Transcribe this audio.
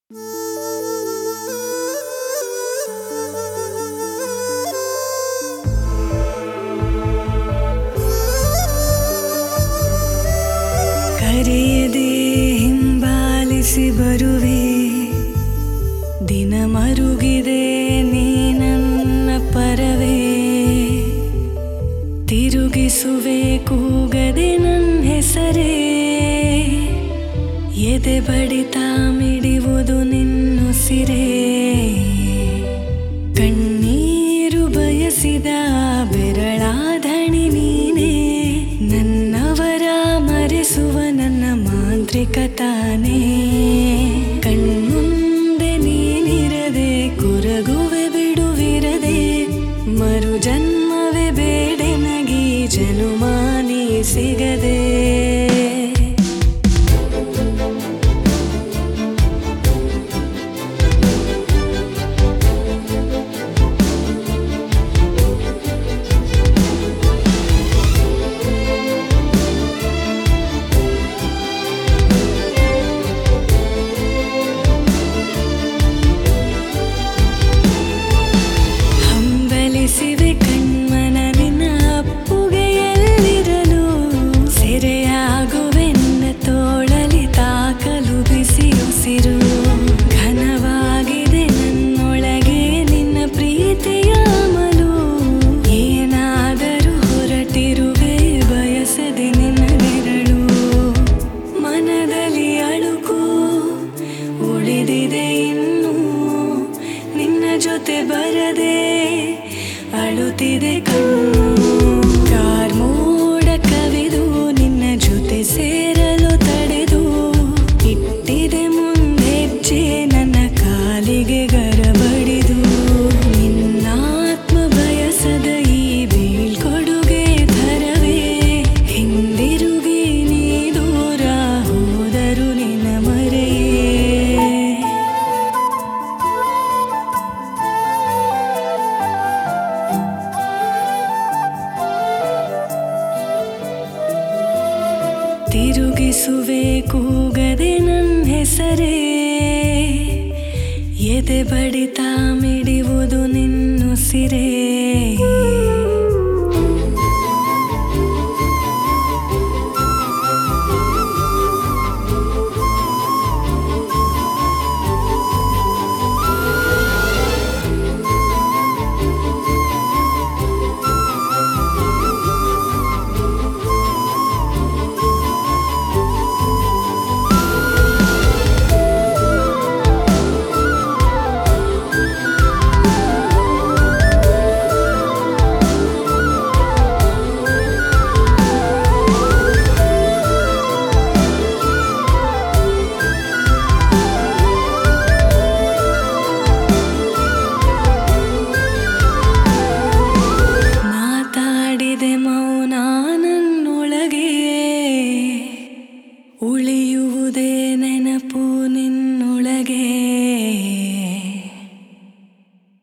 ಕರೆಯದೆ ಹಿಂಬಾಲಿಸಿ ಬರುವೆ, ದಿನ ಮರುಗಿದೆ ನೀ ನನ್ನ ಪರವೇ. ತಿರುಗಿಸುವೆ ಕೂಗದೆ ನನ್ನ ಹೆಸರೇ, ಎದೆ ಬಡಿತ ಮಿಡಿಯುವುದು ನಿನ್ನುಸಿರೇ. ಕಣ್ಣೀರು ಬಯಸಿದ ಬೆರಳಾಧಣಿ ನೀನೇ, ನನ್ನವರ ಮರೆಸುವ ನನ್ನ ಮಾಂತ್ರಿಕ ತಾನೇ. ಕಣ್ಮುಂದೆ ನೀನಿರದೆ ಕೊರಗುವೆ ಬಿಡುವಿರದೆ, ಮರು ಜನ್ಮವೇ ಬೇಡೆ ನಗಿ ಜನುಮಾನಿ ಸಿಗದೆ. ಹಂಬಲಿಸಿವೆ ಕಣ್ಮನ ನಿನ್ನ ಅಪ್ಪುಗೆಯಲ್ಲಿರಲು, ಸೆರೆಯಾಗುವೆ ನಿನ್ನ ತೋಳಲಿ ತಾಕಲು ಬಿಸಿ ಉಸಿರು. ಘನವಾಗಿದೆ ನನ್ನೊಳಗೆ ನಿನ್ನ ಪ್ರೀತಿಯ ಅಮಲು, ಏನಾದರೂ ಹೊರಟಿರುವೆ ಬಯಸದೆ ನಿನ್ನ ನೆರಳು. ಮನದಲ್ಲಿ ಅಳುಕು ಉಳಿದಿದೆ ಇನ್ನು, ನಿನ್ನ ಜೊತೆ ಬರದೆ ಅಳುತ್ತಿದೆ ಕಣ್ಣು. ಕಾರ್ಮೋಡ ಕವಿದು ನಿನ್ನ ಜೊತೆ ಸೇರಲು ತಡೆದು, ಇಟ್ಟಿದೆ ಮುಂದೆಜ್ಜೆ ನನ್ನ ಕಾಲಿಗೆ ಗರಬಡಿದು. ನಿನ್ನಾತ್ಮ ಬಯಸದ ಈ ಬೀಳ್ಕೊಡುಗೆ ಥರವೇ, ಹಿಂದಿರುಗಿ ನೀ ದೂರ ಹೋದರು ನಿನ್ನ ಮರೆಯೇ. ತಿರುಗಿಸುವೆ ಕೂಗದೆ ನನ್ನ ಹೆಸರೇ, ಎದೆ ಬಡಿತ ಮಿಡಿಯುವುದು ನಿನ್ನುಸಿರೇ.